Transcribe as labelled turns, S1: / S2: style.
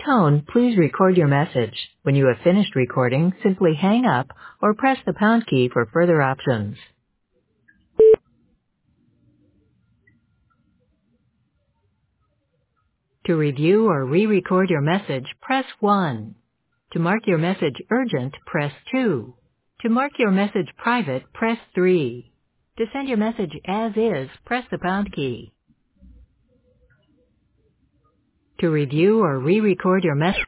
S1: tone, please record your message. When you have finished recording, simply hang up or press the pound key for further options. To review or re-record your message, press 1. To mark your message urgent, press 2. To mark your message private, press 3. To send your message as is, press the pound key. To review or re-record your message,